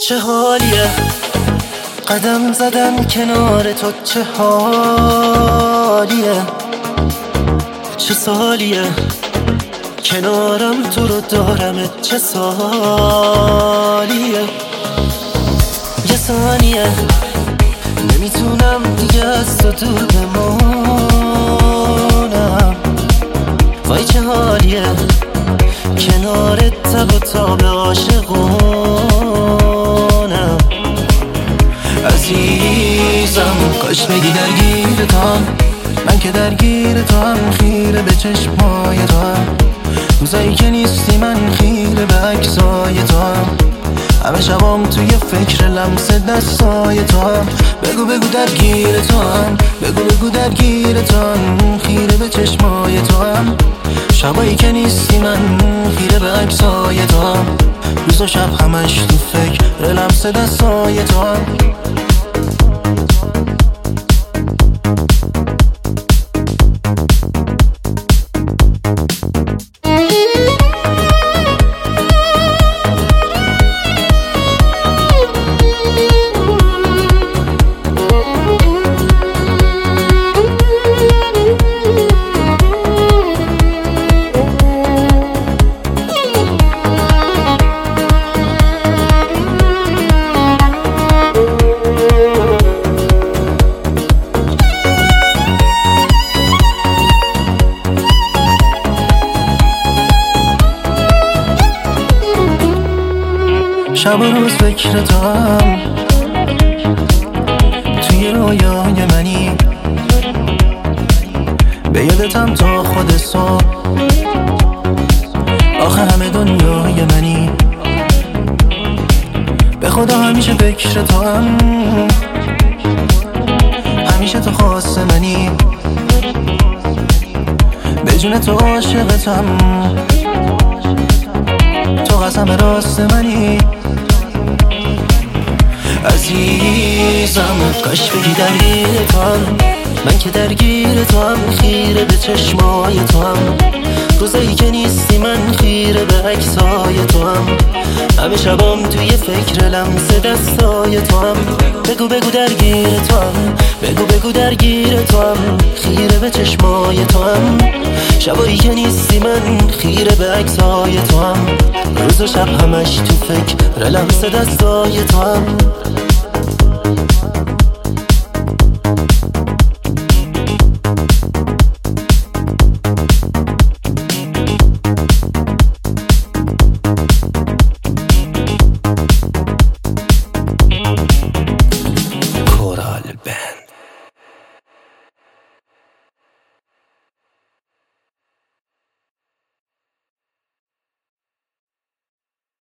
چه حالیه قدم زدن کنار تو، چه حالیه چه سالیه کنارم تو رو دارمت، چه سالیه یه ثانیه نمیتونم دیگه از تو دور بمونم. وای چه حالیه کنارت تب و تاب عاشقونم. عزیزم کاش بگی درگیر تو هم، من که درگیر تو هم، خیره به چشمای تو هم. روزایی که نیستی من خیره به عکسای تو هم. همه شبام توی فکر لمس دستای تو هم. بگو بگو درگیر تو هم، بگو بگو درگیر تو هم، خیره به چشمای تو هم. شبایی که نیستی من خیره به عکسای تو هم. روز و شب همش تو فکر لمس دستای تو هم. شب و روز فکر تو هم، توی رویای منی، به یادتم تا خود صبح. آخه همه دنیای منی، به خدا همیشه فکر تو هم، همیشه تو خواست منی، به جون تو عاشقتم، تو قسم راست منی. عزیزم کاش بگی درگیر تو هم، من که درگیر تو هم، خیره به چشمای تو هم. روزایی که نیستی من خیره به عکسای تو هم. همه شبام توی فکر لمس دستای تو هم. بگو بگو درگیر تو هم، بگو بگو درگیر تو هم، خیره به چشمای تو هم. شبایی که نیستی من خیره به عکسای تو هم. روز و شب همش تو فکر لمس دستای تو هم. Coral Band.